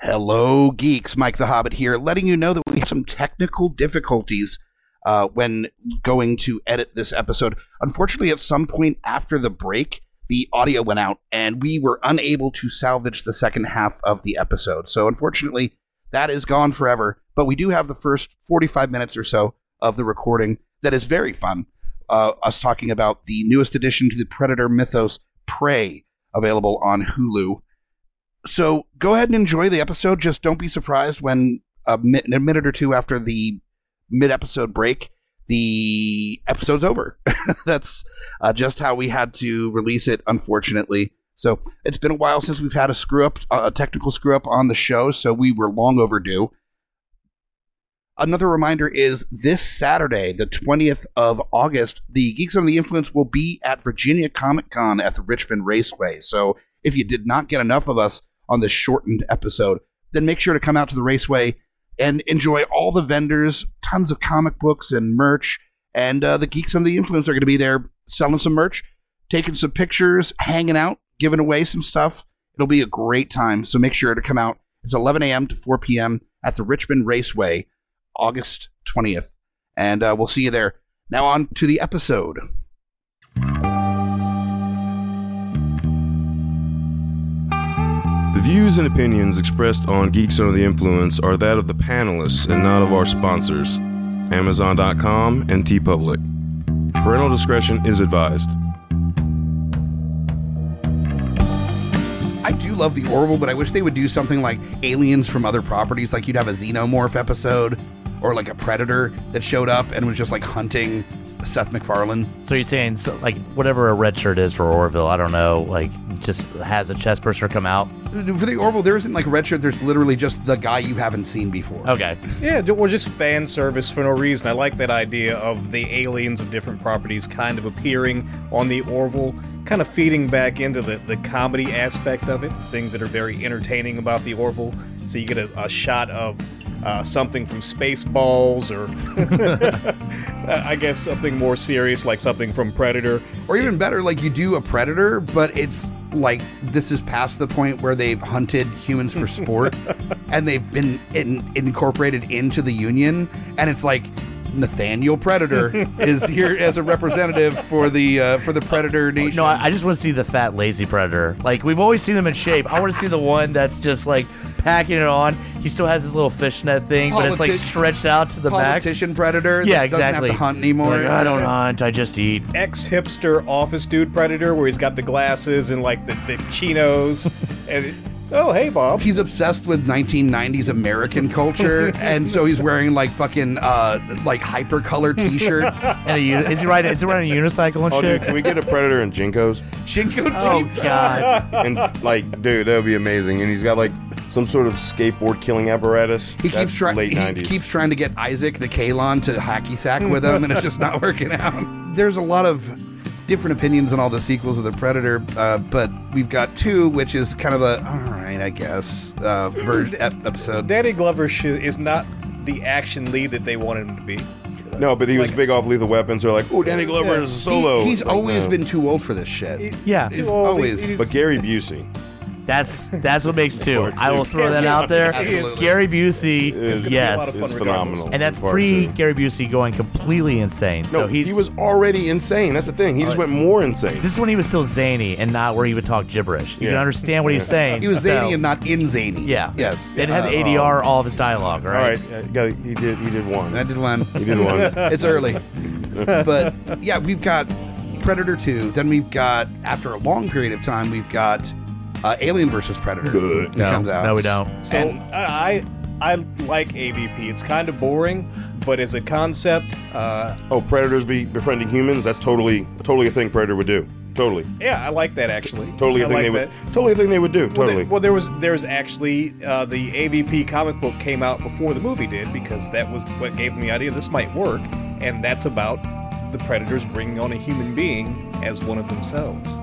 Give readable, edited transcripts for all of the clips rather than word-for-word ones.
Hello, geeks. Mike the Hobbit here, letting you know that we have some technical difficulties when going to edit this episode. Unfortunately, at some point after the break, the audio went out, and we were unable to salvage the second half of the episode. So, unfortunately, that is gone forever. But we do have the first 45 minutes or so of the recording that is very fun. Us talking about the newest addition to the Predator mythos, Prey, available on Hulu. So go ahead and enjoy the episode. Just don't be surprised when a minute or two after the mid-episode break, the episode's over. That's just how we had to release it, unfortunately. So it's been a while since we've had a technical screw-up on the show, so we were long overdue. Another reminder is this Saturday, the 20th of August, the Geeks Under the Influence will be at Virginia Comic Con at the Richmond Raceway. So if you did not get enough of us on this shortened episode, then make sure to come out to the Raceway and enjoy all the vendors, tons of comic books and merch, and the Geeks Under the Influence are going to be there selling some merch, taking some pictures, hanging out, giving away some stuff. It'll be a great time, so make sure to come out. It's 11 a.m. to 4 p.m. at the Richmond Raceway, August 20th, and we'll see you there. Now on to the episode. The views and opinions expressed on Geeks Under the Influence are that of the panelists and not of our sponsors, Amazon.com and TeePublic. Parental discretion is advised. I do love the Orville, but I wish they would do something like aliens from other properties, like you'd have a Xenomorph episode, or like a Predator that showed up and was just like hunting Seth MacFarlane. So you're saying like whatever a red shirt is for Orville, I don't know, like just has a chest burster come out? For the Orville, there isn't like a red shirt, there's literally just the guy you haven't seen before. Okay. Yeah, or just fan service for no reason. I like that idea of the aliens of different properties kind of appearing on the Orville, kind of feeding back into the comedy aspect of it, things that are very entertaining about the Orville. So you get a shot of something from Spaceballs, or I guess something more serious like something from Predator. Or even better, like you do a Predator, but it's like this is past the point where they've hunted humans for sport and they've been incorporated into the Union, and it's like Nathaniel Predator is here as a representative for the Predator Nation. No, I just want to see the fat, lazy Predator. Like, we've always seen them in shape. I want to see the one that's just, like, packing it on. He still has his little fishnet thing, but it's, like, stretched out to the max. Politician Predator Yeah, that exactly. doesn't have to hunt anymore. Like, I don't hunt, I just eat. Ex-hipster office dude Predator, where he's got the glasses and, like, the chinos. And oh, hey, Bob. He's obsessed with 1990s American culture, and so he's wearing like fucking like hypercolor T-shirts. And is he riding a unicycle and Oh, shit? dude, can we get a Predator in Jinkos? Shinko Oh, Jeep. God. And, like, dude, that would be amazing. And he's got, like, some sort of skateboard killing apparatus. He That's keeps trying. late He 90s. keeps trying to get Isaac the Kalon to hacky sack with him, and it's just not working out. There's a lot of different opinions on all the sequels of the Predator, but we've got two, which is kind of a all right, I guess, episode. Danny Glover is not the action lead that they wanted him to be. No, but he was big off Lethal Weapons. They're like, oh, Danny Glover is a solo. He's It's like, always no. been too old for this shit. Yeah. He's Too old. always. He's- But Gary Busey That's what makes two. I will throw that out there. Absolutely. Gary Busey, is, be a lot yes. of fun is regardless. phenomenal. And that's in part pre two. Gary Busey going completely insane. No, So he was already insane. That's the thing. He just went more insane. This is when he was still zany and not where he would talk gibberish. You Yeah. can understand what he was saying. He was so- zany and not in zany. Yeah. Yes. They didn't have the ADR, all of his dialogue, All right? right, he did one. I did one. He did one. It's early. But yeah, we've got Predator 2. Then we've got, after a long period of time, we've got Alien vs. Predator. That comes out. No, we don't. So I like AVP. It's kind of boring, but as a concept, Oh, predators befriending humans? That's totally a thing Predator would do. Totally. yeah, I like that actually. Totally a I thing like they would. that. Totally a thing they would do. Totally. Well, there's actually the AVP comic book came out before the movie did, because that was what gave them the idea this might work, and that's about the Predators bringing on a human being as one of themselves.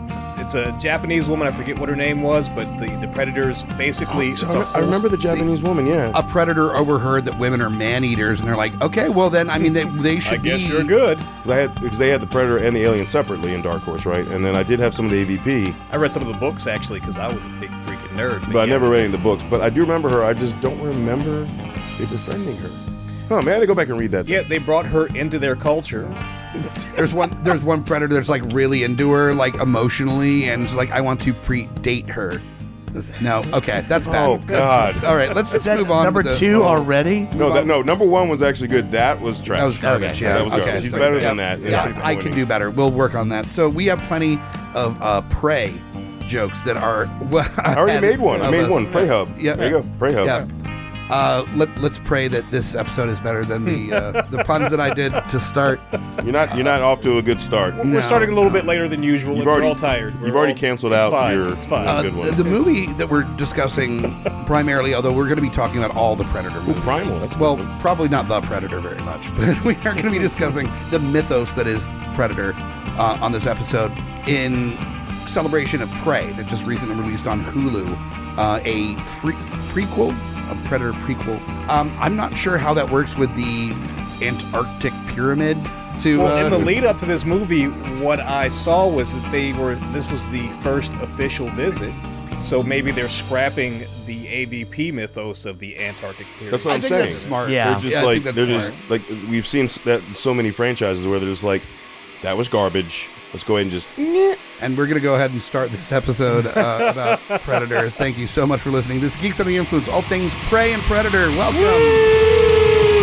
It's a Japanese woman. I forget what her name was, but the predators basically. I remember the Japanese woman. Yeah, A predator overheard that women are man-eaters, and they're like, okay, well then, I mean, they should I guess be... you're good. because they had the predator and the alien separately in Dark Horse, right? And then I did have some of the AVP, I read some of the books actually because I was a big freaking nerd. but I yeah. never read any of the books. But I do remember her. I just don't remember they befriending her. Oh man, I had to go back and read that. Yeah, they brought her into their culture. There's one predator that's like really into her, like emotionally, and it's like, I want to predate her. No, okay, that's bad. Oh, God. All right, let's Is just that move on. number to the, 2 already? No, number 1 was actually good. That was trash. That was garbage. Okay. Yeah, That was okay, garbage. He's so- better yeah, than that. Yeah, He's I can winning. do better. We'll work on that. So we have plenty of Prey jokes that are. Well, I already made one. I made one. Pray Hub. Yeah. There you go. Pray Hub. Yeah. Let's pray that this episode is better than the puns that I did to start. You're not off to a good start. No. We're starting a little bit later than usual. You've and already- we're all tired. you've already canceled out your- It's fine. good one. The movie that we're discussing primarily, although we're going to be talking about all the Predator movies. Primal. That's Well, probably not the Predator very much, but we are going to be discussing the mythos that is Predator on this episode in celebration of Prey that just recently released on Hulu, a prequel, a Predator prequel. I'm not sure how that works with the Antarctic pyramid. Well, in the lead up to this movie, what I saw was that this was the first official visit. So maybe they're scrapping the AVP mythos of the Antarctic period. That's what I I'm think saying. that's smart. Yeah. They're just I like think they're that's just like we've seen that so many franchises where they're just like, that was garbage. Let's go ahead and just. And we're going to go ahead and start this episode about Predator. Thank you so much for listening. This is Geeks Under the Influence, all things Prey and Predator. Welcome.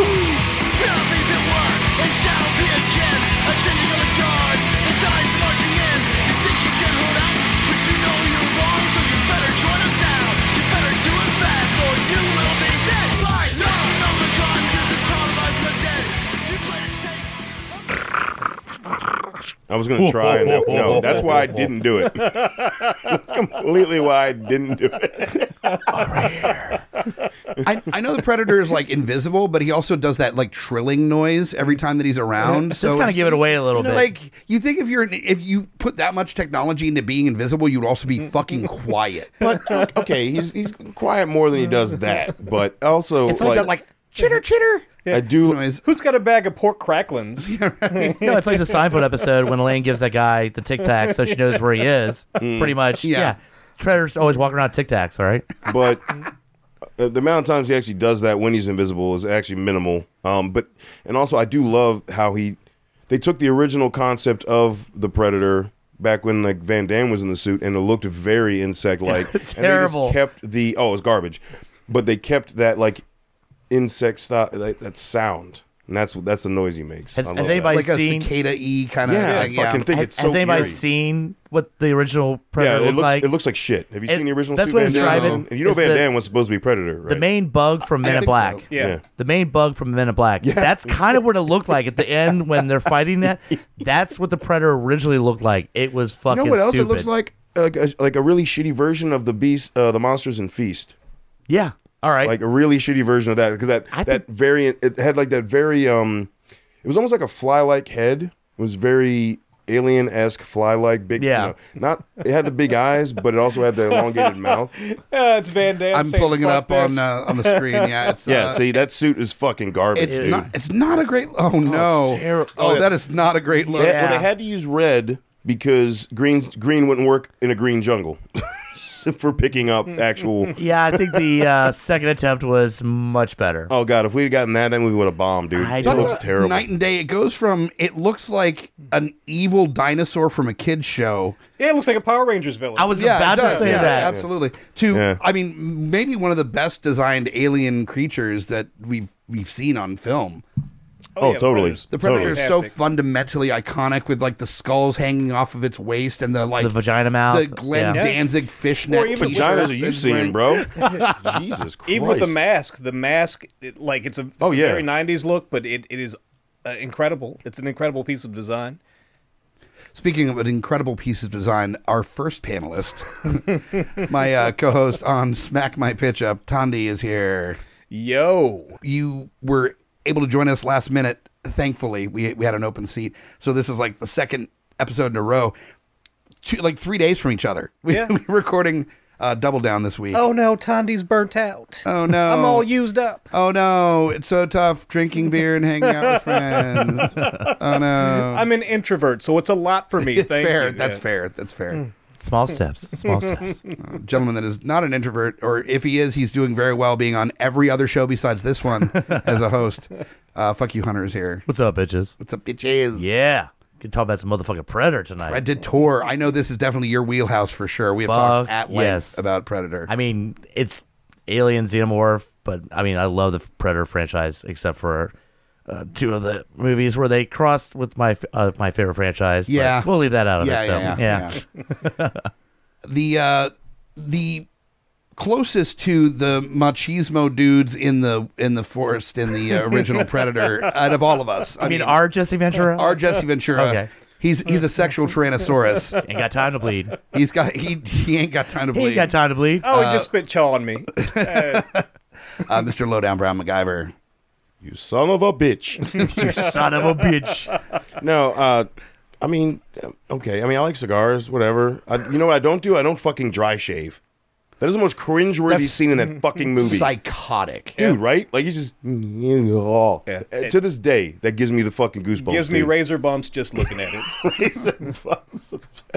I was going to try, and no, that's why I didn't do it. That's completely why I didn't do it. I know the Predator is like invisible, but he also does that like trilling noise every time that he's around. Just kind of give it away a little bit. Like, you think if you put that much technology into being invisible, you'd also be fucking quiet. But okay, he's quiet more than he does that. But also, It's like that, like chitter chitter. I do. Noise. Who's got a bag of pork cracklins? No, it's like the Seinfeld episode when Elaine gives that guy the Tic Tac so she knows where he is. Pretty much. Yeah. Yeah. Predator's always walking around Tic Tacs, all right? But the amount of times he actually does that when he's invisible is actually minimal. And also I do love how they took the original concept of the Predator back when like Van Damme was in the suit, and it looked very insect-like. And Terrible. they just kept it was garbage, but they kept that like insect style, like, that sound, and that's the noise he makes. Has I love anybody Like a seen? cicada-y kind of Yeah, thing. I fucking think it's Has so anybody eerie. seen what the original Yeah, Predator it looked like? looks like shit. Have you seen the original that's suit what Van I Damme? describe it. And you know It's Van the- Damme was supposed to be Predator, right? The main bug from Men in think Black. so. Yeah. The main bug from Men in Black. That's kind of what it looked like at the end when they're fighting that. That's what the Predator originally looked like. It was fucking You know what else stupid. it looks like? Like a really shitty version of the Monsters in Feast. Yeah. All right. Like a really shitty version of that, because I that variant, it had like that very it was almost like a fly-like head. It was very alien-esque fly-like big. Yeah. It had the big eyes, but it also had the elongated mouth. It's Van Damme. I'm saying, pulling it "Fuck up on this." the screen. Yeah, it's, Yeah, see, that suit is fucking garbage, it's dude. it's not a great. Oh no! it's terrible. Oh, Yeah. that is not a great look. Well, they had to use red because green wouldn't work in a green jungle for picking up actual. yeah, I think the second attempt was much better. Oh god, if we'd have gotten that movie would have bombed, dude. I It Talk don't- looks about terrible. Night and day. It goes from it looks like an evil dinosaur from a kid's show. Yeah, it looks like a Power Rangers villain. I was Yeah, about it to does. say Yeah, that. absolutely. To Yeah. I mean, maybe one of the best designed alien creatures that we've seen on film. Oh, totally. The Predator is so Fantastic. fundamentally iconic with like the skulls hanging off of its waist and the like The vagina mouth. the Glenn yeah. Danzig fishnet. Or even t-shirt Vaginas are you that's seeing, wearing- bro? Jesus Christ. Even with the mask, it's a Oh, yeah. very 90s look, but it is incredible. It's an incredible piece of design. Speaking of an incredible piece of design, our first panelist, my co-host on Smack My Pitch Up, Tandi, is here. Yo. You were able to join us last minute. Thankfully, we had an open seat. So this is like the second episode in a row. like 3 days from each other. We're recording Double Down this week. Oh no, Tandy's burnt out. Oh no, I'm all used up. Oh no, it's so tough drinking beer and hanging out with friends. Oh no, I'm an introvert, so it's a lot for me. Thank fair. you. That's fair. That's fair. Small steps. Small steps. Gentleman that is not an introvert, or if he is, he's doing very well being on every other show besides this one as a host. Fuck you, Hunter is here. What's up, bitches? What's up, bitches? Yeah. Can talk about some motherfucking Predator tonight. I did tour. I know this is definitely your wheelhouse for sure. We have talked at length about Predator. I mean, it's Alien, Xenomorph, but I mean, I love the Predator franchise, except for two of the movies where they crossed with my favorite franchise. Yeah, we'll leave that out of it. Yeah. The closest to the machismo dudes in the forest in the original Predator out of all of us. I mean, our Jesse Ventura. Our Jesse Ventura. Okay. He's a sexual Tyrannosaurus. Ain't got time to bleed. He ain't got time to bleed. He ain't got time to bleed. Oh, he just spit chaw on me. Mr. Lowdown Brown MacGyver. You son of a bitch. You son of a bitch. No, I mean, okay. I mean, I like cigars, whatever. You know what I don't do? I don't fucking dry shave. That is the most cringeworthy scene in that fucking movie. Psychotic. Dude, right? Like, he's just... To this day, that gives me the fucking goosebumps. Gives me razor bumps just looking at it. Razor bumps.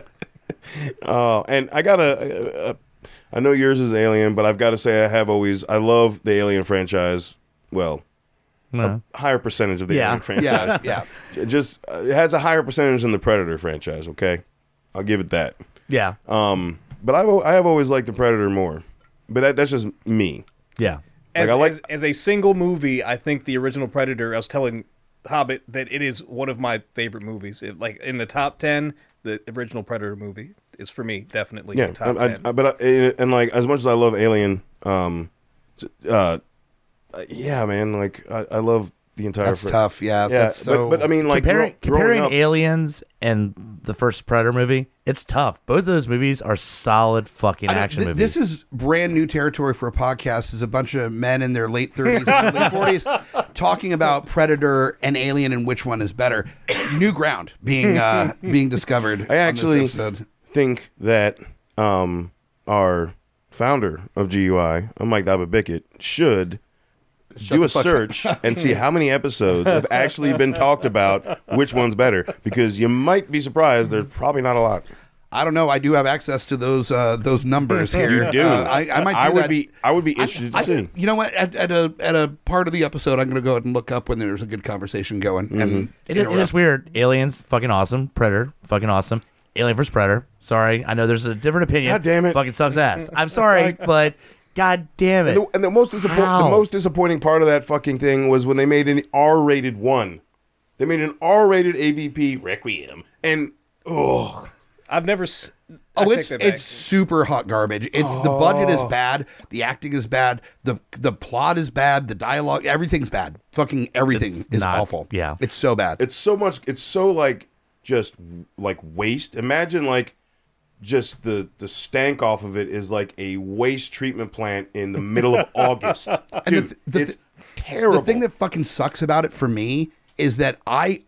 And I got I know yours is Alien, but I've got to say I love the Alien franchise. Well, a higher percentage of the Alien franchise. Yeah. It has a higher percentage than the Predator franchise, okay? I'll give it that. Yeah. But I have always liked the Predator more. But that's just me. Yeah. As a single movie, I think the original Predator, I was telling Hobbit that it is one of my favorite movies. Like in the top 10, the original Predator movie is for me definitely in the top 10. But like as much as I love Alien, yeah, man, like I love the entire. That's tough. Yeah. That's so... but I mean, like comparing Aliens and the first Predator movie, it's tough. Both of those movies are solid fucking action movies. This is brand new territory for a podcast. Is a bunch of men in their late 30s and early 40s talking about Predator and Alien and which one is better. New ground being discovered. I actually think that our founder of GUI, Mike Dababickett, should do a search and see how many episodes have actually been talked about which one's better, because you might be surprised there's probably not a lot. I don't know. I do have access to those numbers here. You do. I would be interested to see. You know what? At a part of the episode, I'm going to go ahead and look up when there's a good conversation going. Mm-hmm. And it is weird. Aliens, fucking awesome. Predator, fucking awesome. Alien vs. Predator. Sorry, I know there's a different opinion. God damn it. Fucking sucks ass. I'm sorry, but God damn it. And the most disappointing part of that fucking thing was when they made an R-rated one. They made an R-rated AVP Requiem, and I've never. It's super hot garbage. The budget is bad, the acting is bad, the plot is bad, the dialogue, everything's bad. Fucking everything is awful. Yeah, it's so bad. It's so much. It's so like just like waste. Imagine like just the stank off of it is like a waste treatment plant in the middle of August. Dude, it's terrible. The thing that fucking sucks about it for me is that I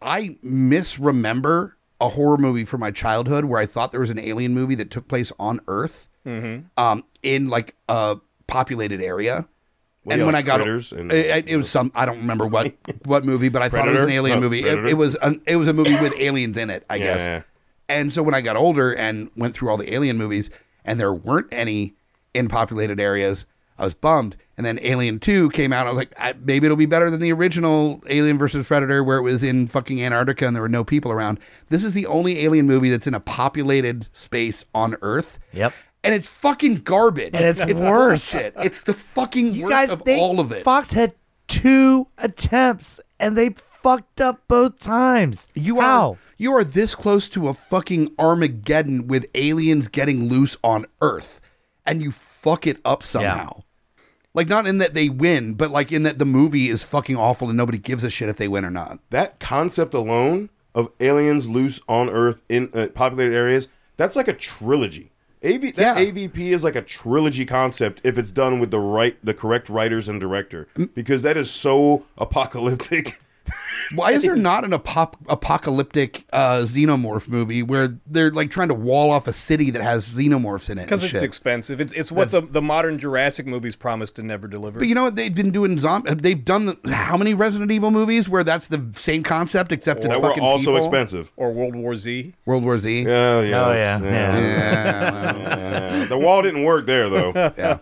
misremember a horror movie from my childhood where I thought there was an alien movie that took place on Earth, in like a populated area. Well, and when like I got it was some, I don't remember what movie, but I thought it was an alien movie. It was a movie with aliens in it, I guess. Yeah. And so when I got older and went through all the Alien movies and there weren't any in populated areas, I was bummed. And then Alien 2 came out. I was like, maybe it'll be better than the original Alien versus Predator where it was in fucking Antarctica and there were no people around. This is the only Alien movie that's in a populated space on Earth. Yep. And it's fucking garbage. And it's worse. Bullshit. It's the fucking worst of all of it. Fox had 2 attempts and they fucked up both times. You are this close to a fucking Armageddon with aliens getting loose on Earth, and you fuck it up somehow. Yeah. Like, not in that they win, but like in that the movie is fucking awful and nobody gives a shit if they win or not. That concept alone of aliens loose on Earth in populated areas, that's like a trilogy. AVP is like a trilogy concept if it's done with the correct writers and director, because that is so apocalyptic Why is there not an apocalyptic xenomorph movie where they're like trying to wall off a city that has xenomorphs in it? Because it's expensive. It's what the modern Jurassic movies promised to never deliver. But you know what? They've been doing they've done how many Resident Evil movies where that's the same concept except it's That fucking were also people? expensive. Or World War Z. World War Z. Yeah, yeah. Oh, yeah. The wall didn't work there, though. Yeah.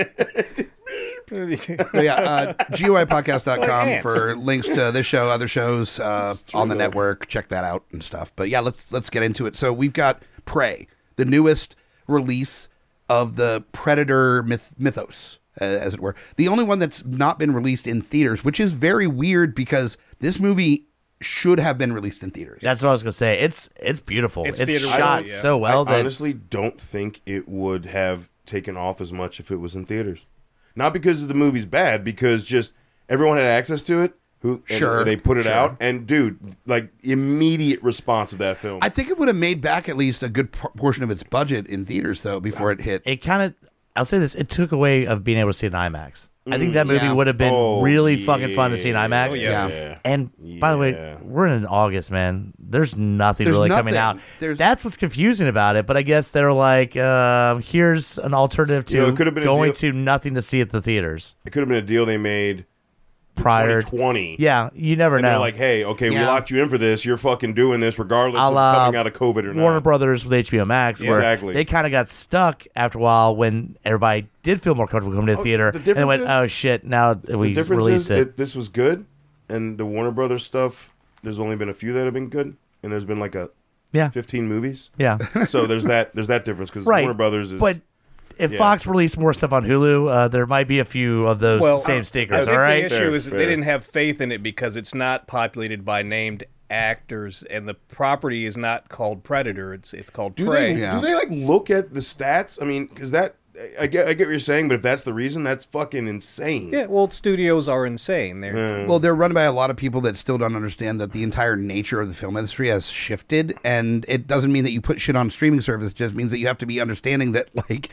So yeah, GUIPodcast.com for links to this show, other shows on the network. Check that out and stuff. But yeah, let's get into it. So we've got Prey, the newest release of the Predator mythos, as it were. The only one that's not been released in theaters, which is very weird because this movie should have been released in theaters. That's what I was gonna say. It's beautiful. It's theater shot ready, yeah. so well I that honestly don't think it would have taken off as much if it was in theaters. Not because the movie's bad, because just everyone had access to it. And they put it out, and dude, like immediate response of that film. I think it would have made back at least a good portion of its budget in theaters, though, before it hit. it kind of. I'll say this: it took away of being able to see it in IMAX. I think that movie Yeah. would have been Oh, really fucking fun to see in IMAX. Oh, yeah. And by the way, Yeah. we're in August, man. There's nothing There's really coming nothing. out. That's what's confusing about it. But I guess they're like, here's an alternative to it could have been a going deal- to nothing to see at the theaters It could have been a deal they made prior. 2020. Yeah, you never And know. they're like, hey, okay, we Yeah. locked you in for this. You're fucking doing this regardless of la coming out of COVID or not. Warner Brothers with HBO Max, where Exactly. they kind of got stuck after a while when everybody did feel more comfortable coming to the theater, the and they difference went, is- "Oh shit!" Now The we difference release is it. that this was good, and the Warner Brothers stuff, there's only been a few that have been good, and there's been like 15 movies. Yeah, So there's that difference because right. Warner Brothers is. But if Yeah. Fox released more stuff on Hulu, there might be a few of those same I stickers. think All right, the issue Fair, is that fair. they didn't have faith in it because it's not populated by named actors, and the property is not called Predator. It's called do Prey. they Yeah. do they like look at the stats? I mean, because that I get what you're saying, but if that's the reason, that's fucking insane. Yeah, well, studios are insane. They're Well, they're run by a lot of people that still don't understand that the entire nature of the film industry has shifted, and it doesn't mean that you put shit on streaming service. It just means that you have to be understanding that, like,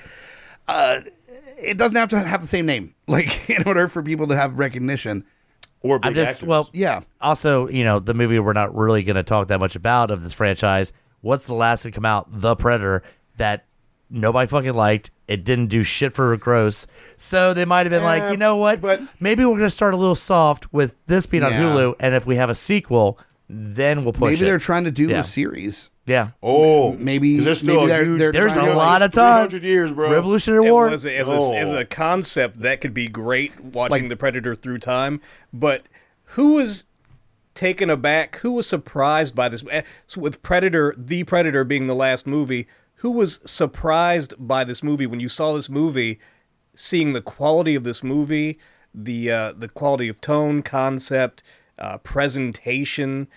it doesn't have to have the same name, like, in order for people to have recognition. Or big I'm just actors. Yeah. Also, the movie we're not really going to talk that much about of this franchise. What's the last to come out? The Predator, that nobody fucking liked. It didn't do shit for gross. So they might have been like, you know what? but- maybe we're going to start a little soft with this being on Yeah. Hulu, and if we have a sequel, then we'll push Maybe it. they're trying to do Yeah. a series. Yeah. Oh, Maybe- 'cause there's still maybe a they're- huge. they're There's trying a to- lot of time. 300 years, bro. Revolutionary It War. was as Oh. a concept that could be great watching Like- the Predator through time, but who was taken aback? Who was surprised by this? So with Predator, the Predator being the last movie, who was surprised by this movie when you saw this movie, seeing the quality of this movie, the quality of tone, concept, presentation?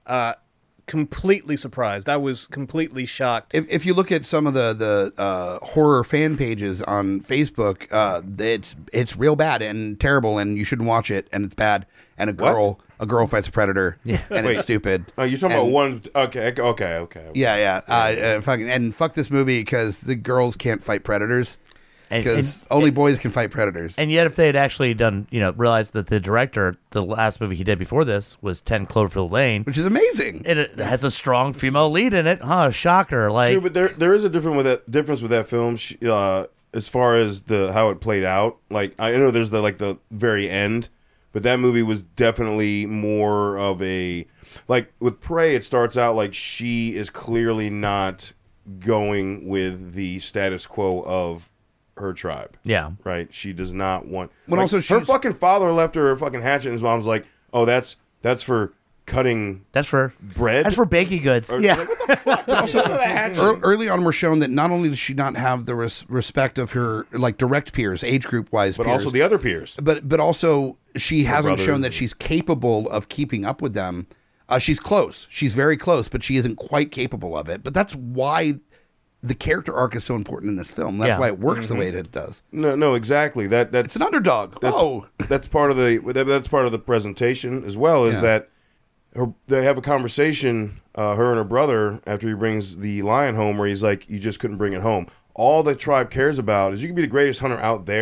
Completely surprised. I was completely shocked. If you look at some of the horror fan pages on Facebook, it's real bad and terrible, and you shouldn't watch it, and it's bad. And a girl fights a predator, and it's stupid. Oh, you're talking And- about one. Okay. Yeah. Fuck this movie because the girls can't fight predators And- because only boys can fight predators. And yet, if they had actually done, realized that the director, the last movie he did before this was 10 Cloverfield Lane, Which is amazing. and it has a strong female lead in it, shocker. Like, True, but there is a difference with that film as far as how it played out. Like I know there's the very end, but that movie was definitely more of a like with Prey. It starts out like she is clearly not going with the status quo of her tribe. yeah. Right? She does not want. But also her she's- fucking father left her a fucking hatchet, and his mom's like, "Oh, that's for cutting That's for bread." That's for baking goods. Or- Yeah. like, what the fuck? Also, the hatchet. Early on, we're shown that not only does she not have the respect of her like direct peers, age group wise, but also the other peers. but also she hasn't brothers. shown that she's capable of keeping up with them. She's close. She's very close, but she isn't quite capable of it. But that's why the character arc is so important in this film. That's Yeah. why it works the way that it does. No, exactly. That's It's an underdog. that's part of the presentation as well. Is Yeah. that they have a conversation, her and her brother, after he brings the lion home, where he's like, "You just couldn't bring it home." All the tribe cares about is you can be the greatest hunter out there,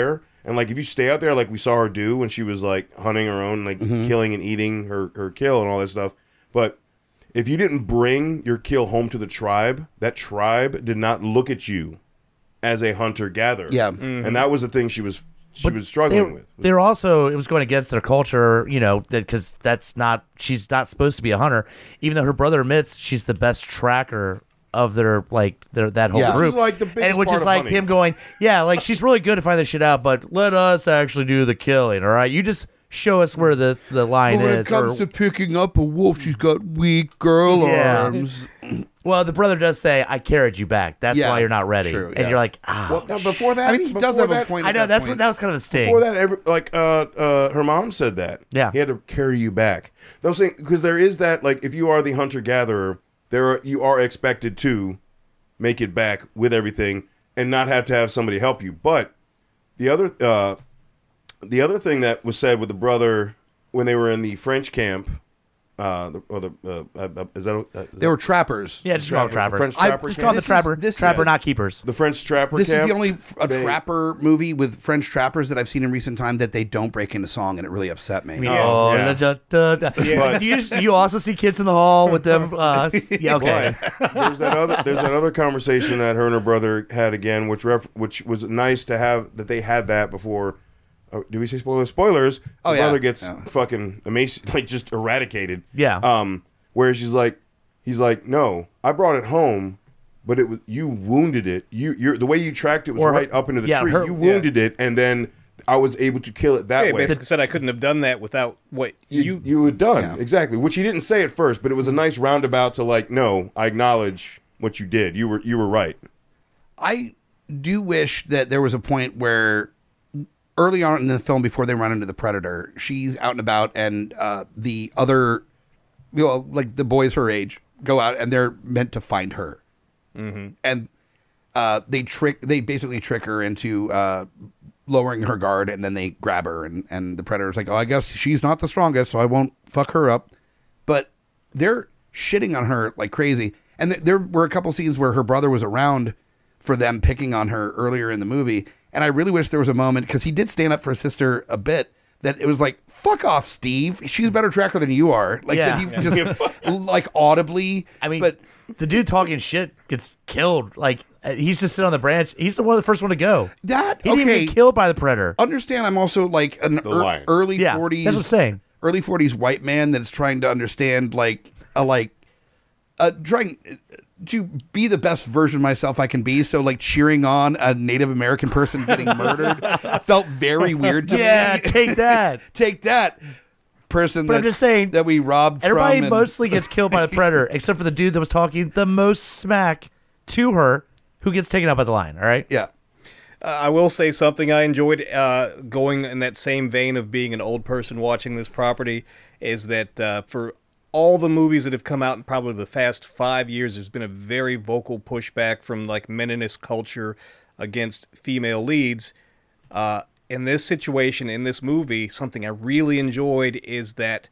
And like if you stay out there, like we saw her do when she was like hunting her own, like killing and eating her kill and all that stuff. But if you didn't bring your kill home to the tribe, that tribe did not look at you as a hunter-gatherer. Yeah. And that was the thing she was struggling with. They're also, it was going against their culture, you know, because she's not supposed to be a hunter, even though her brother admits she's the best tracker of that whole group. Which is like the biggest and which part is of like hunting. him going, yeah, like she's really good at finding this shit out, but let us actually do the killing, all right? You just show us where the line But when is. it comes to picking up a wolf, she's got weak girl arms. Well, the brother does say, I carried you back. That's Yeah, why you're not ready. true, And you're like, Well, now before that, I mean, he does have a point. I at know, that point. that was kind of a sting. Before that, her mom said that. Yeah. He had to carry you back. I was saying, because there is that, like, if you are the hunter-gatherer, you are expected to make it back with everything and not have to have somebody help you. But the other thing that was said with the brother when they were in the French camp, They were trappers. Yeah, just call them trappers. French trapper Just call them the trapper. Trapper, not keepers. the French trapper This camp. is the only trapper movie with French trappers that I've seen in recent time that they don't break into song, and it really upset me. You also see kids in the hall with them. Yeah, okay. But there's that other conversation that her and her brother had again, which was nice to have that they had that before. Oh, do we say spoilers? Spoilers. Oh, the yeah. brother gets Yeah. fucking like just eradicated. Yeah. Where he's like, no, I brought it home, but it was you wounded it. You're the way you tracked it was right up into the tree. You wounded it, and then I was able to kill it that way. Basically said I couldn't have done that without what you had done. Yeah. Exactly, which he didn't say at first, but it was a nice roundabout to like, no, I acknowledge what you did. You were right. I do wish that there was a point where early on in the film, before they run into the predator, she's out and about, and the other, like the boys her age, go out and they're meant to find her, and they basically trick her into lowering her guard, and then they grab her, and the predator's like, oh, I guess she's not the strongest, so I won't fuck her up, but they're shitting on her like crazy, and there were a couple scenes where her brother was around for them picking on her earlier in the movie. And I really wish there was a moment, because he did stand up for his sister a bit, that it was like, fuck off, Steve. She's a better tracker than you are. Like, that he just, like, audibly. I mean, but the dude talking shit gets killed. Like, he's just sitting on the branch. He's the first one to go. He didn't even get killed by the predator. Understand, I'm also, like, an early 40s. That's what I'm saying. Early 40s white man that's trying to understand, trying to be the best version of myself I can be. So, like, cheering on a Native American person getting murdered felt very weird to me. Yeah, take that. Take that, person. But I'm just saying that we robbed. Everybody from mostly gets killed by the predator, except for the dude that was talking the most smack to her, who gets taken out by the lion. All right. Yeah. I will say something I enjoyed going in that same vein of being an old person watching this property is that for all the movies that have come out in probably the past 5 years, there's been a very vocal pushback from like meninist culture against female leads. In this situation, in this movie, something I really enjoyed is that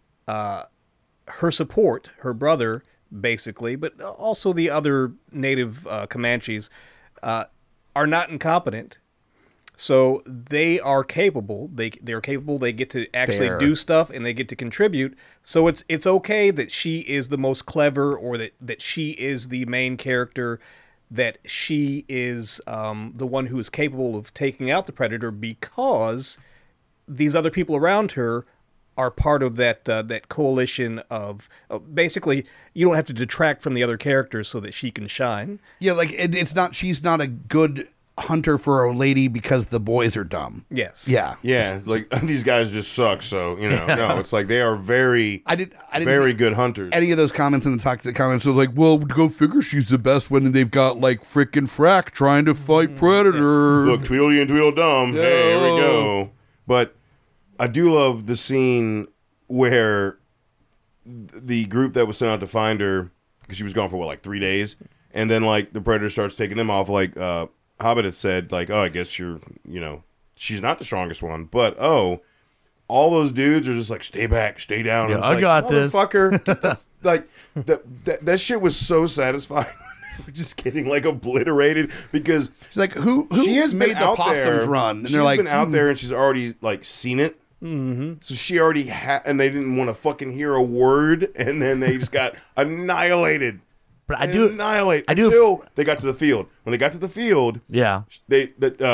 her support, her brother, basically, but also the other native Comanches, are not incompetent. So they are capable. They're capable. They get to actually do stuff, and they get to contribute. So it's okay that she is the most clever, or that she is the main character, that she is the one who is capable of taking out the predator, because these other people around her are part of that coalition of basically, you don't have to detract from the other characters so that she can shine. Yeah, like it's not. She's not a good hunter for a lady because the boys are dumb. Yes. Yeah. Yeah, it's like these guys just suck. So no, it's like they are very, I didn't very see good hunters. any of those comments in the toxic comments was like, well, go figure she's the best when they've got like frickin' Frack trying to fight Predator. Look, Tweedledee and Tweedledum. Hey, here we go. But I do love the scene where the group that was sent out to find her, because she was gone for 3 days, and then like the predator starts taking them off. Like Hobbit had said, like, oh, I guess she's not the strongest one, but all those dudes are just like, stay back, stay down. Yeah, And I got this. Motherfucker. Like that shit was so satisfying. just getting like obliterated because She's like, who she has made been the out possums there. run? And She's they're like, been out there and she's already like seen it. Mm-hmm. So she already had, and they didn't want to fucking hear a word, and then they just got annihilated. But I do Until they got to the field. When they got to the field, Yeah. the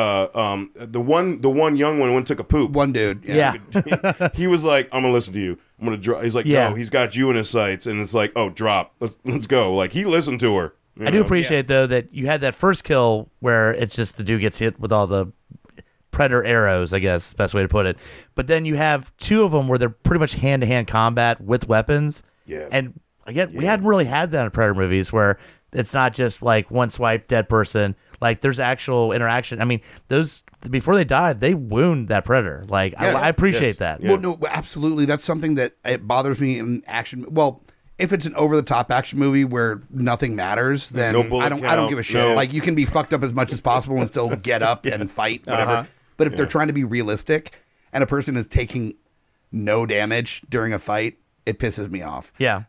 one young one went and took a poop. one dude. Yeah. He was like, "I'm gonna listen to you. I'm gonna drop." He's like, Yeah. "No, he's got you in his sights," and it's like, "Oh, drop. Let's go." Like he listened to her. you I do know? appreciate though that you had that first kill where it's just the dude gets hit with all the predator arrows, I guess is the best way to put it. But then you have two of them where they're pretty much hand-to-hand combat with weapons. Yeah. And again, we hadn't really had that in predator movies where it's not just like one swipe, dead person. Like there's actual interaction. I mean, those before they died, they wound that predator. Like Yes. I appreciate Yes. that. Yeah. Well, no, absolutely. That's something that it bothers me in action. Well, if it's an over-the-top action movie where nothing matters, then No bullet I don't count, give a shit. no. Like you can be fucked up as much as possible and still get up and fight, whatever. But if they're trying to be realistic and a person is taking no damage during a fight, it pisses me off. Yeah.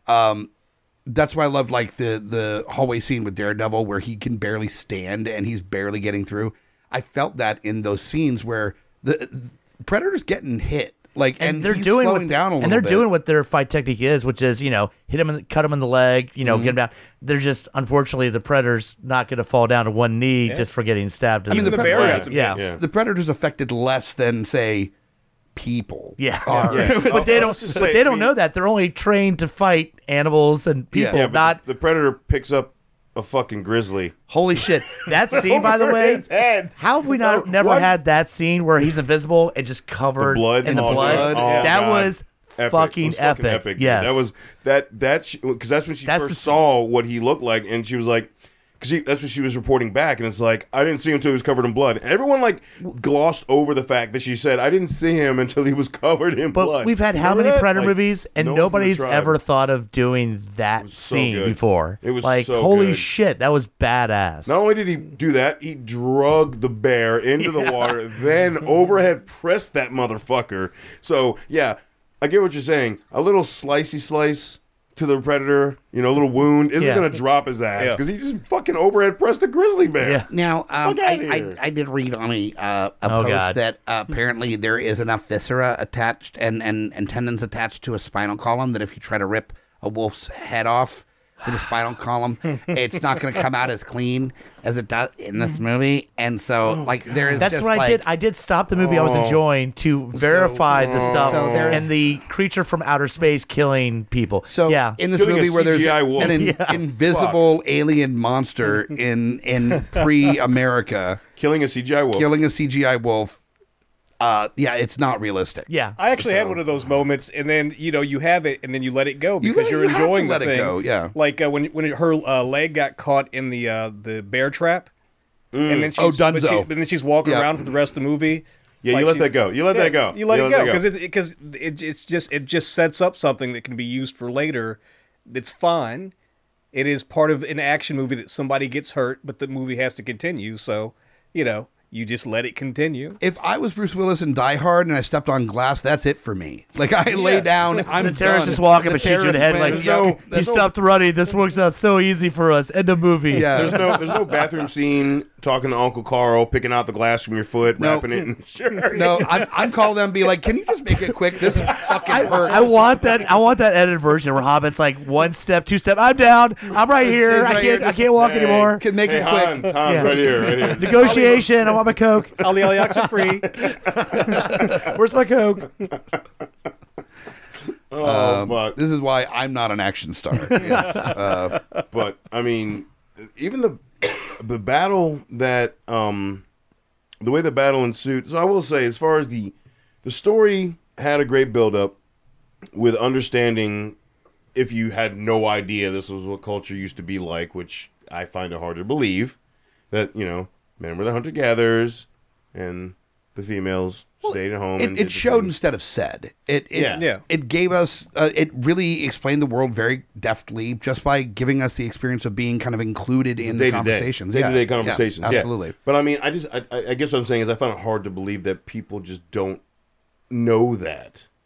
That's why I love like the hallway scene with Daredevil where he can barely stand and he's barely getting through. I felt that in those scenes where the Predator's getting hit. Like and they're he's doing slowing what, down a little and they're bit. doing what their fight technique is, which is hit him, cut him in the leg, get him down. They're just unfortunately the predator's not going to fall down to one knee just for getting stabbed. In I mean, the bear Predator- got some yeah. hits. Yeah. The Predator's affected less than say people. Yeah. are. Yeah. but they Let's don't. just But say, they I don't mean- know that. They're only trained to fight animals and people, Yeah, but not. the predator picks up a fucking grizzly. Holy shit! That scene, by the Over way, his head. how have we not So never what? had that scene where he's invisible and just covered blood in the oh, blood? God. Oh, that God. was Epic. fucking It was fucking epic. dude. Yes, that was because that's when she That's first the- saw what he looked like, and she was like, because that's what she was reporting back, and it's like I didn't see him until he was covered in blood. And everyone like glossed over the fact that she said I didn't see him until he was covered in But blood. we've had how Remember many that? Predator Like, movies, and no one from the nobody's tribe. ever thought of doing that was so scene good. before. It was like, so holy good. shit, that was badass. Not only did he do that, he drug the bear into the water, then overhead pressed that motherfucker. So, yeah, I get what you're saying. A little slicey slice to the predator, a little wound, isn't Yeah. going to drop his ass Yeah. because he just fucking overhead pressed a grizzly bear. Yeah. Now, Fuck outta here. I did read on a Oh, post God. that apparently there is enough viscera attached and tendons attached to a spinal column that if you try to rip a wolf's head off with a spinal column, it's not going to come out as clean as it does in this movie. And so, there is That's just what I did. I did stop the movie I was enjoying to verify the stuff so there's- and the creature from outer space killing people. So yeah, in this Killing a movie where there's CGI wolf. an invisible alien monster in pre-America Killing a CGI wolf. killing a CGI wolf, it's not realistic. yeah. I actually had one of those moments, and then you have it, and then you let it go You because let- you're you have to enjoying let the it thing. go, yeah. Like when her leg got caught in the bear trap, and then she's, Oh, Dunzo. but then she's walking Yeah. around for the rest of the movie. Yeah, Like you let she's- that go. You let that go. You let it that go because it just sets up something that can be used for later. It's fine. It is part of an action movie that somebody gets hurt, but the movie has to continue. So you just let it continue. If I was Bruce Willis in Die Hard and I stepped on glass, that's it for me. Like I lay down, I'm The terrorist done. is walking, The but shoots you in the head terrorist like, wins. "Yo, you stopped running. This works out so easy for us." End of movie. Yeah. There's no bathroom scene talking to Uncle Carl, picking out the glass from your foot, No. wrapping it in shirt. No, I'm calling them. Be like, can you just make it quick? This fucking hurts. I want that. I want that edited version where Hobbit's like 1 step, 2 step. I'm down. I'm right here. right I here. can't walk anymore. Can make Hey, it quick. Hans, Yeah. right here. Negotiation. I want my Coke. Ali oxen free. Where's my Coke? Oh, fuck. This is why I'm not an action star. Yes. But I mean, even the battle that the way the battle ensued. So I will say, as far as the story had a great build up with understanding. If you had no idea this was what culture used to be like, which I find it hard to believe, that men were the hunter gatherers and the females stayed at home. and did It the showed thing. instead of said. Yeah. It gave us. It really explained the world very deftly, just by giving us the experience of being kind of included in the conversations. Day-to-day conversations. Yeah, Yeah. absolutely. But I mean, I guess what I'm saying is I find it hard to believe that people just don't know that.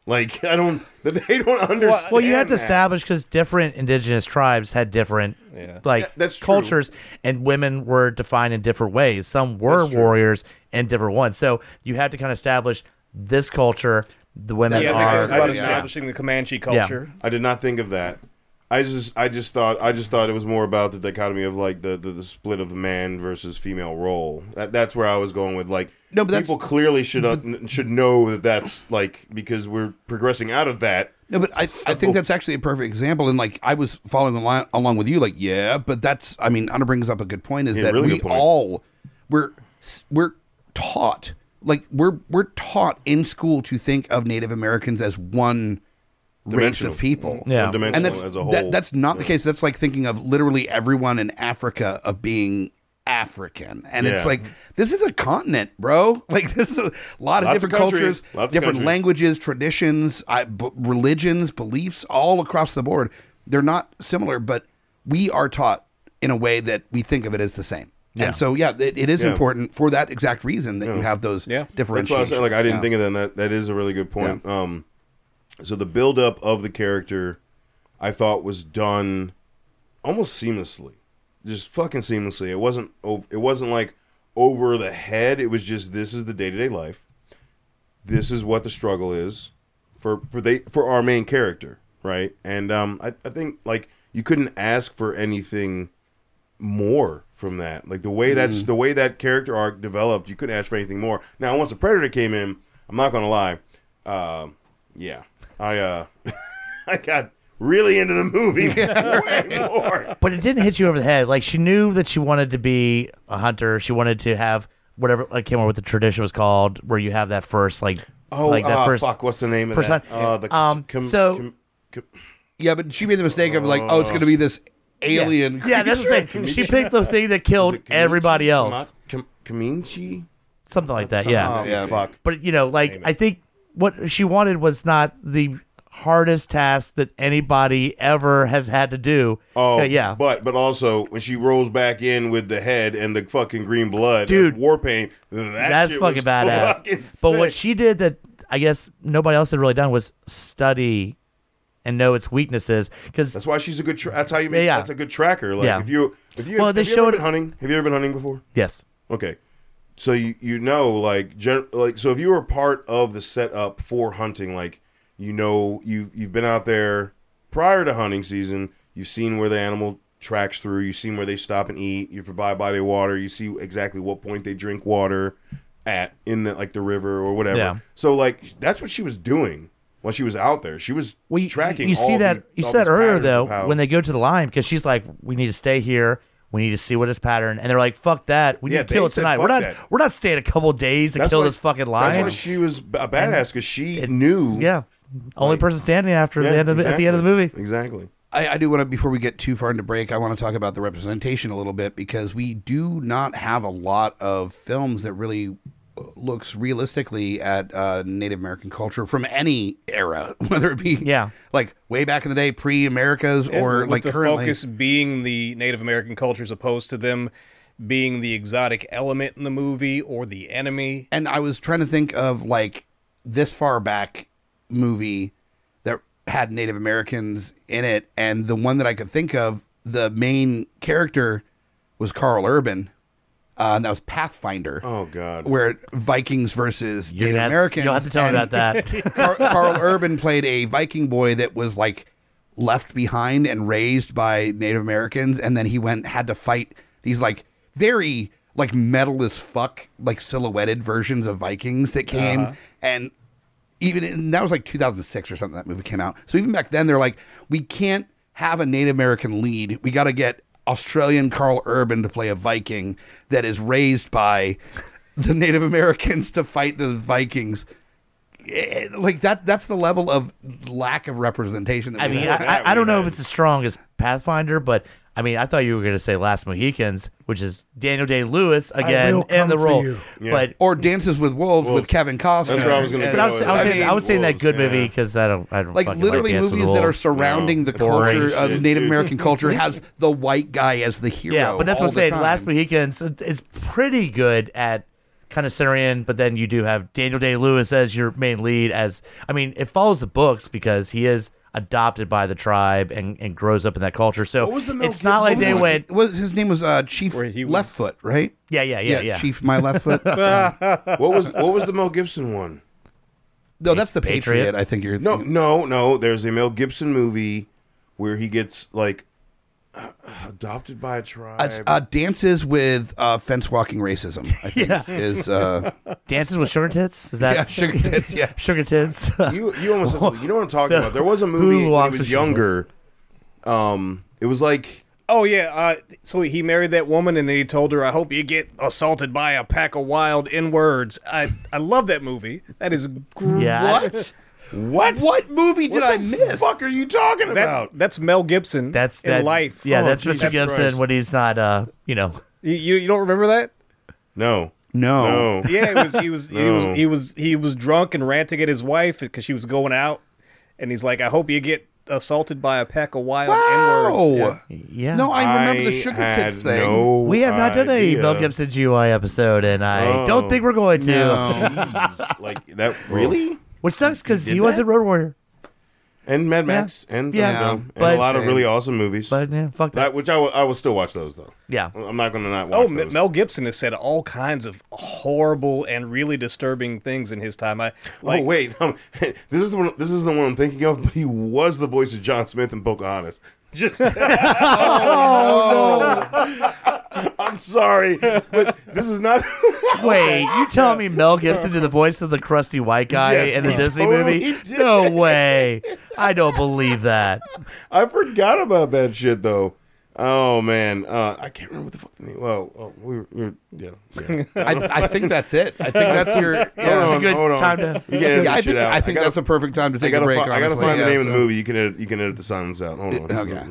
Like I don't that they don't understand. Well, you have to that. establish because different indigenous tribes had different like Yeah, that's true. cultures, and women were defined in different ways. Some were That's true. warriors and different ones. So you have to kind of establish this culture. The women Yeah, are. because it's about Yeah. establishing the Comanche culture. I did not think of that. I just thought it was more about the dichotomy of like the split of the man versus female role. That's where I was going with like. No, but people clearly should know that that's like because we're progressing out of that. No, but I think that's actually a perfect example. And like I was following along with you, like but that's Anna brings up a good point. Is that really we good point. all we're taught we're taught in school to think of Native Americans as one race Dimensional. of people. Yeah. One-dimensional And that's as a whole. that's not the case. That's like thinking of literally everyone in Africa of being African, and it's Yeah. like this is a continent, bro. Like this is a lot of Lots of different countries. cultures, Lots of different countries. languages, traditions, religions, beliefs, all across the board. They're not similar, but we are taught in a way that we think of it as the same. Yeah. And so, it is Yeah. important for that exact reason that you have those Yeah. That's why I differentiations. said, like I didn't Yeah. think of that. And that is a really good point. So the buildup of the character, I thought was done almost seamlessly, just fucking seamlessly. It wasn't like over the head. It was just this is the day-to-day life. This is what the struggle is for our main character, right? And I think like you couldn't ask for anything more from that. Like the way the way that character arc developed, you couldn't ask for anything more. Now, once the Predator came in, I'm not gonna lie, I got really into the movie way more. But it didn't hit you over the head. Like she knew that she wanted to be a hunter. She wanted to have whatever. I can't remember what the tradition was called, where you have that first like that first. Fuck, what's the name of first that? hunt. Yeah, but she made the mistake of like, it's going to be this alien. Yeah, that's the thing. She picked the thing that killed everybody else. Comanche? Something like that. Yeah. Oh, Yeah. fuck. But I think what she wanted was not the hardest task that anybody ever has had to do. Oh, yeah. But also when she rolls back in with the head and the fucking green blood, Dude, war paint, That's shit fucking was badass. fucking But what sick. she did that I guess nobody else had really done was study and know its weaknesses. Because That's why she's a good. That's how you make. Yeah. That's a good tracker. Like Yeah. if you Well, have they you ever showed- been hunting? Have you ever been hunting before? yes, Okay, so you know like so if you were part of the setup for hunting, like you've been out there prior to hunting season, you've seen where the animal tracks through, you've seen where they stop and eat, you've by body of water, you see exactly what point they drink water at in the river or whatever. Yeah. So like that's what she was doing while she was out there. She was tracking. You see all that the- you all see that these earlier patterns though of how- when they go to the line because she's like, we need to stay here. We need to see what his pattern, and they're like, "Fuck that! We need Yeah, to kill they it said, tonight. "Fuck We're not staying a couple days to kill why- this fucking lion." That's why she was a badass because she knew. Yeah, only Like- person standing after Yeah, the end of at the end of the movie. Exactly. I do want to, before we get too far into break, I want to talk about the representation a little bit because we do not have a lot of films that really looks realistically at Native American culture from any era, whether it be like way back in the day, pre-Americas, or with like the currently. focus being the Native American culture as opposed to them being the exotic element in the movie or the enemy. And I was trying to think of like this far back movie that had Native Americans in it, and the one that I could think of, the main character was Carl Urban. And that was Pathfinder. Oh God. Where Vikings versus Native Americans. You'll have to tell me and about that. Carl Urban played a Viking boy that was like left behind and raised by Native Americans, and then he had to fight these like very like metal as fuck like silhouetted versions of Vikings that came, and that was like 2006 or something that movie came out. So even back then they're like, we can't have a Native American lead. We got to get Australian Carl Urban to play a Viking that is raised by the Native Americans to fight the Vikings. Like that's the level of lack of representation that I we mean, have. I don't know if it's as strong as Pathfinder, but I mean, I thought you were going to say Last Mohicans, which is Daniel Day-Lewis again in the role. Yeah. But or Dances with Wolves with Kevin Costner. That's where I was gonna And- go. I was saying that Wolves, good yeah. movie because I don't like fucking literally like Dances with movies that are Wolves. surrounding the boring culture of shit, Native dude. American culture has the white guy as the hero. Yeah, but that's all what I'm the saying. time. Last Mohicans is pretty good at kind of center in, but then you do have Daniel Day-Lewis as your main lead. It follows the books because he is adopted by the tribe and grows up in that culture. So What was the Mel it's not like they went. His name was Chief Where he was- Left Foot, right? Yeah. Chief My Left Foot. What was the Mel Gibson one? No, that's the Patriot? Patriot. I think you're. No. There's a Mel Gibson movie where he gets like adopted by a tribe. Dances with fence walking racism. I think is Dances with Sugar Tits? Is that yeah, sugar tits. Yeah, Sugar Tits? you almost said something. You know what I'm talking about. There was a movie Who when walks he with was younger. It was like Oh yeah, so he married that woman, and then he told her, "I hope you get assaulted by a pack of wild N-words." I love that movie. That is great. Yeah. What movie did I miss? fuck are you talking about? That's Mel Gibson. That's in that, Life. Yeah, Oh, that's Jesus Mr. Gibson Christ. when he's not, You don't remember that? No. No. Yeah, he was No. drunk and ranting at his wife because she was going out, and he's like, "I hope you get assaulted by a pack of wild N-words." Yeah. Yeah. No, I remember the sugar had tits thing. No We have not done a idea. Mel Gibson GUI episode, and I don't think we're going to. Jeez. Like that really? Which sucks because did he was that? in Road Warrior. And Mad Max and Yeah. and But- a lot of really awesome movies. But yeah, fuck that. Which I will still watch those though. Yeah. I'm not gonna not Oh, watch those. Mel Gibson has said all kinds of horrible and really disturbing things in his time. Oh wait, this is the one I'm thinking of. But he was the voice of John Smith in Pocahontas. Just I'm sorry, but this is not. Wait, you telling me Mel Gibson did the voice of the crusty white guy Yes, in the he Disney totally movie? did. No way. I don't believe that. I forgot about that shit though. Oh man, I can't remember what the fuck the name. Well, we're yeah. I think that's it. I think that's your. This is Yeah, a good time to. You can edit yeah, this shit out. I think that's a perfect time to take a break. I gotta honestly. find the Yeah, name of the so- movie. You can edit the silence out. Hold on. Okay.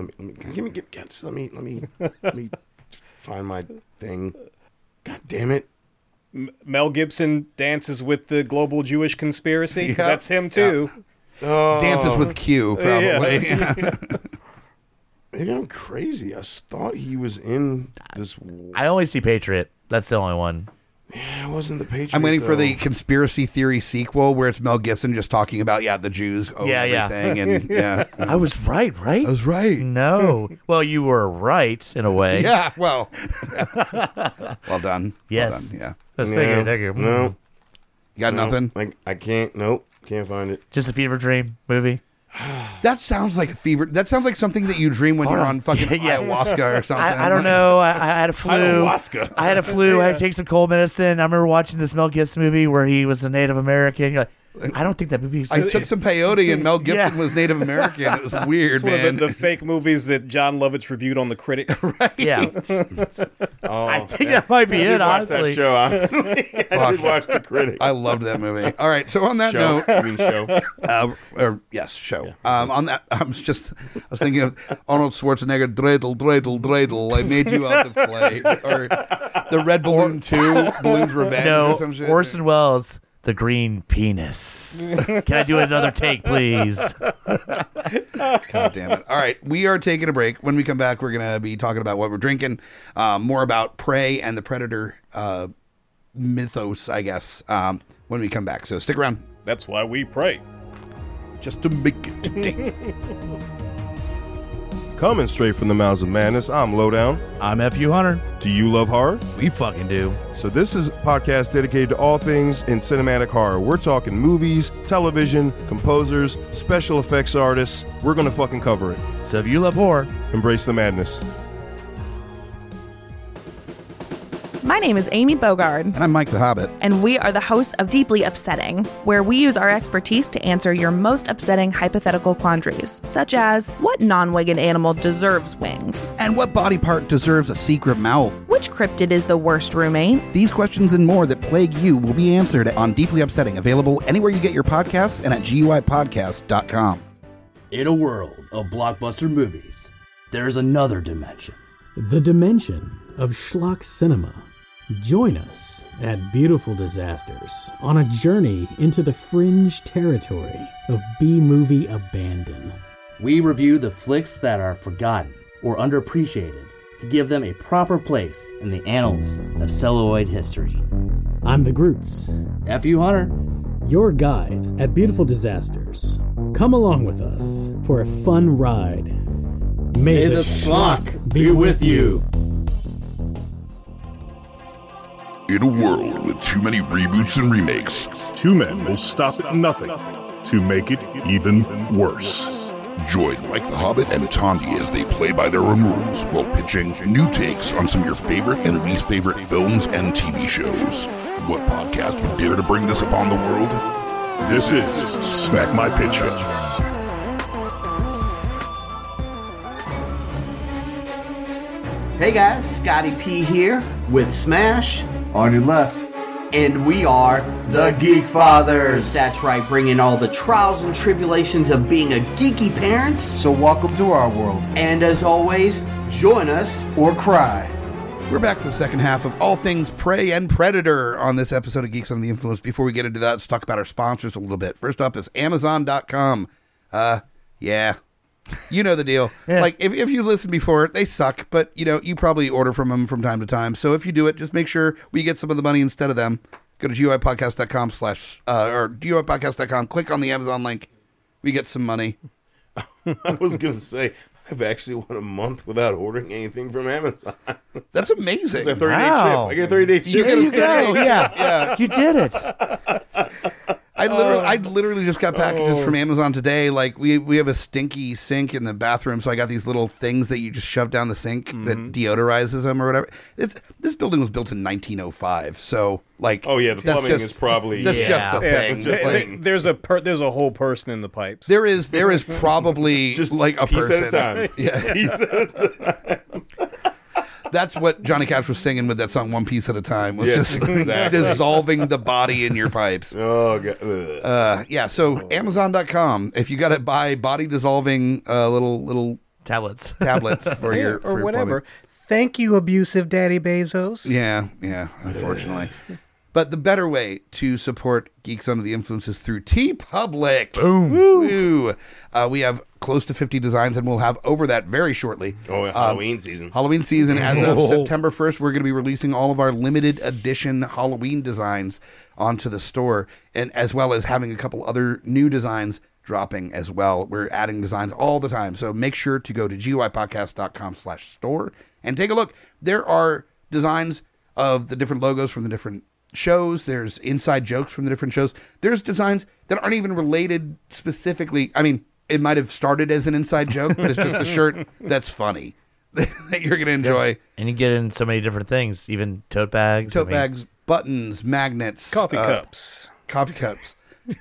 Let me find my thing. God damn it. Mel Gibson dances with the global Jewish conspiracy. 'Cause Yeah. that's him too. Dances with Q, probably. Yeah. Maybe I'm crazy. I thought he was in this. I only see Patriot. That's the only one. Yeah, it wasn't the Patriot. I'm waiting for though. the conspiracy theory sequel where it's Mel Gibson just talking about the Jews over Yeah. everything, and I was right? I was right. No. Well, you were right in a way. Yeah, well, well done. Yes. Well done. Yeah, That's Yeah, thank you. No, you got nothing. Like I can't. Nope, can't find it. Just a fever dream movie. That sounds like a fever. That sounds like something that you dream when you're on fucking Yeah. ayahuasca or something. I don't know. I had a flu. Ayahuasca. I had a flu. I had to take some cold medicine. I remember watching this Mel Gibson movie where he was a Native American. You're like, I don't think that movie. I took some peyote and Mel Gibson Yeah. was Native American. It was weird, It's one man. of the fake movies that John Lovitz reviewed on The Critic. Yeah, Oh, I think that might be I it. did watch that Honestly, show. Honestly, I did watch The Critic. I loved that movie. All right, so on that show. note, I mean show. yes, show. On that, I was thinking of Arnold Schwarzenegger, dreidel, dreidel, dreidel. I made you out of clay, or the Red Balloon 2, Balloon's Revenge, no. or some shit. Orson Welles, the green penis. Can I do another take, please? God damn it. All right, we are taking a break. When we come back, we're going to be talking about what we're drinking, more about Prey and the Predator mythos, I guess, when we come back. So stick around That's why we pray. just to make it today. Coming straight from the mouths of madness, I'm Lowdown. I'm F.U. Hunter. Do you love horror? We fucking do. So this is a podcast dedicated to all things in cinematic horror. We're talking movies, television, composers, special effects artists. We're going to fucking cover it. So if you love horror, Embrace the madness. My name is Amy Bogard, And I'm Mike the Hobbit. and we are the hosts of Deeply Upsetting, where we use our expertise to answer your most upsetting hypothetical quandaries, such as what non-winged animal deserves wings? And what body part deserves a secret mouth? Which cryptid is the worst roommate? These questions and more that plague you will be answered on Deeply Upsetting, available anywhere you get your podcasts and at GUIPodcast.com. In a world of blockbuster movies, there's another dimension. The dimension of schlock cinema. Join us at Beautiful Disasters on a journey into the fringe territory of B-movie abandon. We review the flicks that are forgotten or underappreciated to give them a proper place in the annals of celluloid history. I'm the Groots, F.U. Hunter. your guides at Beautiful Disasters. Come along with us for a fun ride. May the schlock be with you. In a world with too many reboots and remakes, two men will stop at nothing to make it even worse. join Mike the Hobbit and Tondi as they play by their own rules while pitching new takes on some of your favorite and least favorite films and TV shows. What podcast would dare to bring this upon the world? This is Smack My Pitch. Hey guys, Scotty P here with Smash on your left. And we are the Geek Fathers. That's right, bringing all the trials and tribulations of being a geeky parent. So welcome to our world. And as always, join us or cry. We're back for the second half of All Things Prey and Predator on this episode of Geeks Under the Influence. Before we get into that, let's talk about our sponsors a little bit. First up is Amazon.com. Yeah. You know the deal. Yeah. Like, if you listened before, they suck, but, you know, you probably order from them from time to time. So if you do it, just make sure we get some of the money instead of them. Go to GUIPodcast.com or GUIPodcast.com, click on the Amazon link. We get some money. I was going to say, I've actually went a month without ordering anything from Amazon. That's amazing. It's a 30-day Wow. chip. I get a 30-day chip. There you go. Yeah. You did it. I literally just got packages from Amazon today. Like we have a stinky sink in the bathroom, so I got these little things that you just shove down the sink that deodorizes them or whatever. This building was built in 1905, so like Oh yeah, the that's plumbing just- is probably that's just a thing. Just Like, thing. There's a whole person in the pipes. there is probably Just like a piece person at a time. Yeah, Piece at a time. that's what Johnny Cash was singing with that song "One Piece at a Time." Was Yes, just exactly. dissolving the body in your pipes. Oh god. Ugh. Yeah, so Amazon.com. If you got to buy body dissolving little Tablets. tablets for your or for your whatever. plumbing. Thank you, abusive Daddy Bezos. Yeah, unfortunately. But the better way to support Geeks Under the Influence is through TeePublic. Boom. Woo. We have close to 50 designs, and we'll have over that very shortly. Oh, Halloween season. Halloween season. As of September 1st, we're going to be releasing all of our limited edition Halloween designs onto the store, and as well as having a couple other new designs dropping as well. We're adding designs all the time. So make sure to go to GUIPodcast.com/store and take a look. There are designs of the different logos from the different shows. There's inside jokes from the different shows. There's designs that aren't even related specifically. I mean, it might have started as an inside joke, but it's just a shirt that's funny that you're going to enjoy. And you get in so many different things, even tote bags. Tote bags, buttons, magnets, Coffee cups. Coffee cups.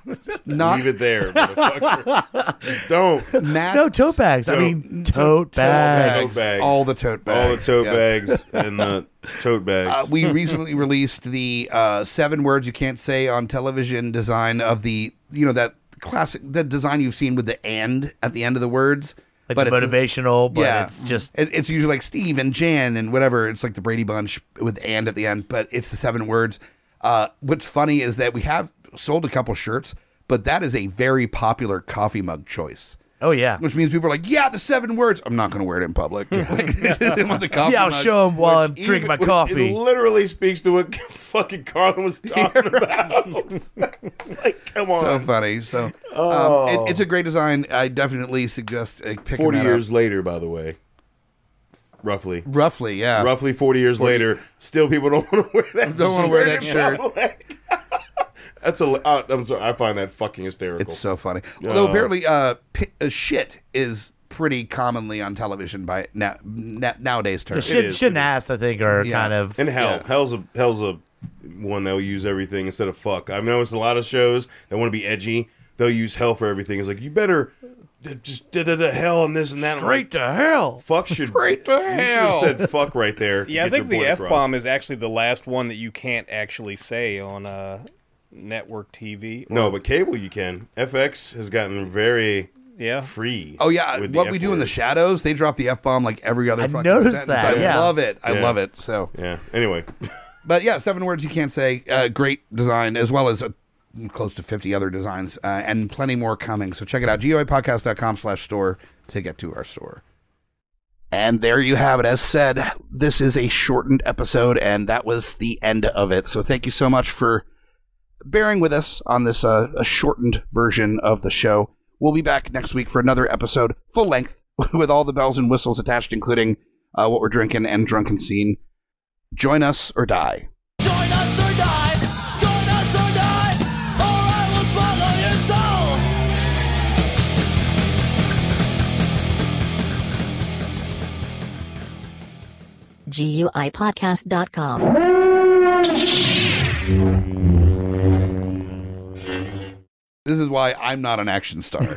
Not Leave it there, motherfucker. Just don't. No, tote bags. I mean, tote bags. Tote bags. All the tote bags. All the tote Yes. bags and the tote bags. We recently released the 7 words you can't say on television design of the, that classic, the design you've seen with the "and" at the end of the words. Like but the it's motivational, but yeah. it's just It's usually like Steve and Jan and whatever. It's like the Brady Bunch with "and" at the end, but it's the 7 words. What's funny is that we have sold a couple shirts, but that is a very popular coffee mug choice. oh yeah. Which means people are like, yeah, the 7 words. I'm not going to wear it in public. Like, they want the coffee Yeah, I'll mug. show them while I'm Which drinking my even- which coffee. It literally speaks to what fucking Carlin was talking about. It's like, come on. So funny. So it's a great design. I definitely suggest picking 40 that years up. later, by the way. Roughly. Roughly, yeah. Roughly 40 years later, still people don't want to wear that Don't wanna wear that shirt. That's I'm sorry, I find that fucking hysterical. It's so funny. Although apparently shit is pretty commonly on television by nowadays term. Shit is. and ass, I think, are Yeah. kind of. And hell. Yeah. Hell's a one they'll use everything instead of fuck. I've noticed a lot of shows that want to be edgy, they'll use hell for everything. It's like, you better just hell and this and that. Straight to hell. Fuck should Straight to You should hell. have said fuck right there. to Yeah, I get think your the point F across. bomb is actually the last one that you can't actually say on network TV. No, but cable you can. FX has gotten very Yeah. free. Oh yeah, with the what we F do in the word. shadows, they drop the F-bomb like every other I fucking noticed sentence. that, I yeah. love it. I Yeah. love it. So, Yeah. Anyway, but yeah, 7 words you can't say. Great design, as well as close to 50 other designs, and plenty more coming. So check it out, GOIPodcast.com/store to get to our store. And there you have it. As said, this is a shortened episode, and that was the end of it. So thank you so much for bearing with us on this a shortened version of the show. We'll be back next week for another episode, full length, with all the bells and whistles attached, including what we're drinking and drunken scene. Join us or die. Join us or die. Join us or die. Or I will swallow your soul. GUIPodcast.com. This is why I'm not an action star.